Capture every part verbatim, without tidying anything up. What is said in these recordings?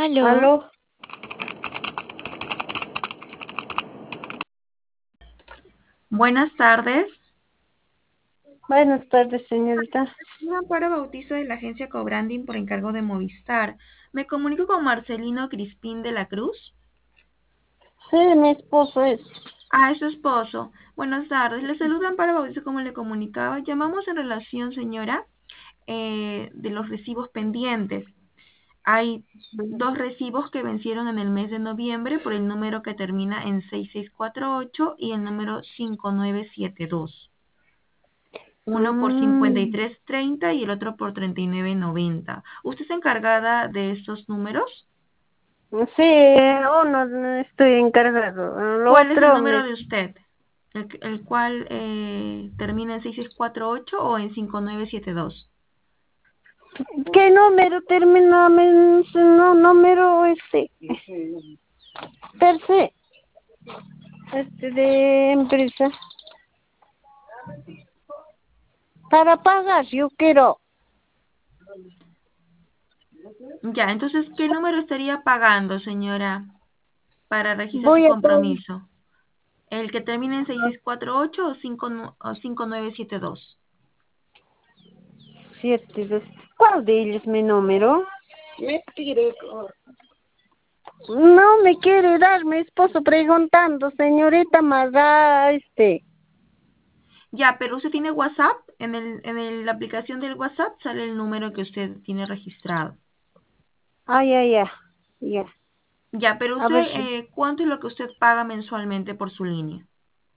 Aló. Aló, Buenas tardes. buenas tardes, señorita. Soy Amparo Bautizo de la agencia Cobranding por encargo de Movistar. Me comunico con Marcelino Crispín de la Cruz. Sí, mi esposo es. Ah, es su esposo. Buenas tardes. Le saluda Amparo Bautizo como le comunicaba. Llamamos en relación, señora, eh, de los recibos pendientes. Hay dos recibos que vencieron en el mes de noviembre por el número que termina en seis seis cuatro ocho y el número cinco nueve siete dos. Uno por cincuenta y Mm, tres treinta y el otro por treinta y nueve noventa. ¿Usted es encargada de estos números? sí, uno no estoy encargado. El ¿Cuál es el otro número me... de usted? ¿El, el cual eh, termina en seis seis cuatro ocho o en cinco nueve siete dos? ¿Qué número termina? en- No, número este. Per se. Este de empresa. Para pagar, yo quiero. Ya, entonces, ¿qué número estaría pagando, señora, para registrar su Voy a pagar. compromiso? ¿El que termina en seis seis cuatro ocho o cinco nu- o cinco nueve siete dos? Siete, dos. ¿Cuál de ellos mi número? Me tire. No me quiere dar mi esposo preguntando, señorita, más da este. Ya, pero usted tiene WhatsApp. En el, en el- la aplicación del WhatsApp sale el número que usted tiene registrado. Ay, ay, ya, ya. Ya, pero A ver usted, si. eh, ¿cuánto es lo que usted paga mensualmente por su línea?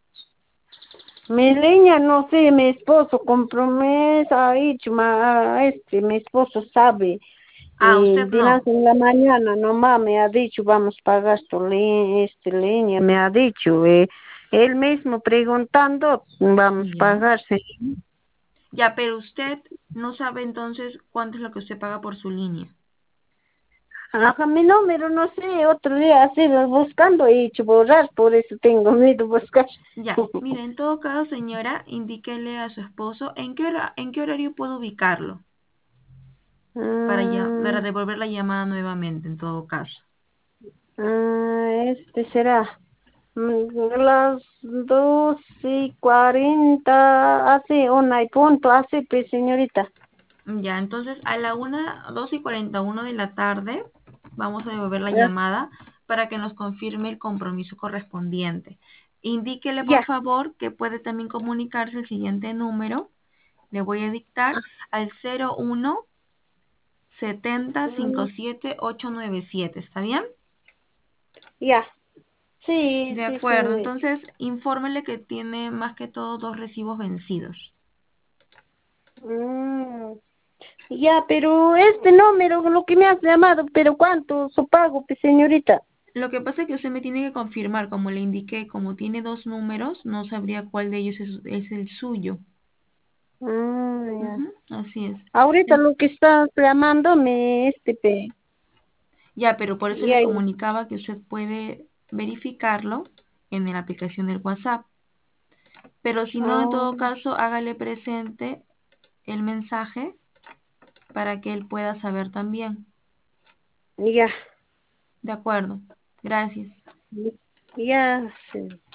Mi leña, no sé, mi esposo compromesa, ahí, chuma, este, mi esposo sabe. Ah, Eh, usted dirás no. en la mañana, nomás me ha dicho, vamos a pagar tu le, este, leña, me ha dicho, eh, él mismo preguntando, vamos a Ya. pagar, sí. Ya, pero usted no sabe entonces cuánto es lo que usted paga por su línea. Ajá, mi número, no sé, otro día así buscando y hecho borrar, por eso tengo miedo de buscar. Ya, mire, en todo caso, señora, indíquele a su esposo en qué hora, en qué horario puedo ubicarlo para ya, para Mm, devolver la llamada nuevamente, en todo caso. ah, este será. Mm, Las dos y cuarenta, así, una y punto, así, pues, señorita. Ya, entonces a la una, dos y cuarenta y uno de la tarde vamos a devolver la Ah, llamada para que nos confirme el compromiso correspondiente. Indíquele, por ya, favor, que puede también comunicarse el siguiente número. Le voy a dictar al cero uno setenta mm, cincuenta y siete ochocientos noventa y siete. ¿Está bien? ya. Sí, De sí, acuerdo. sí. Entonces, infórmele que tiene más que todo dos recibos vencidos. Mm, ya, pero este número, lo que me has llamado, pero ¿cuánto su pago, pues, señorita? Lo que pasa es que usted me tiene que confirmar, como le indiqué, como tiene dos números, no sabría cuál de ellos es, es el suyo. Ah, ya. Ujú, así es. Ahorita En- lo que estás llamándome, este, pe. ya, pero por eso le Ya, ya. comunicaba que usted puede verificarlo en la aplicación del WhatsApp. Pero si no, en Ah, todo caso, hágale presente el mensaje para que él pueda saber también. ya. De acuerdo. Gracias. Ya, sí.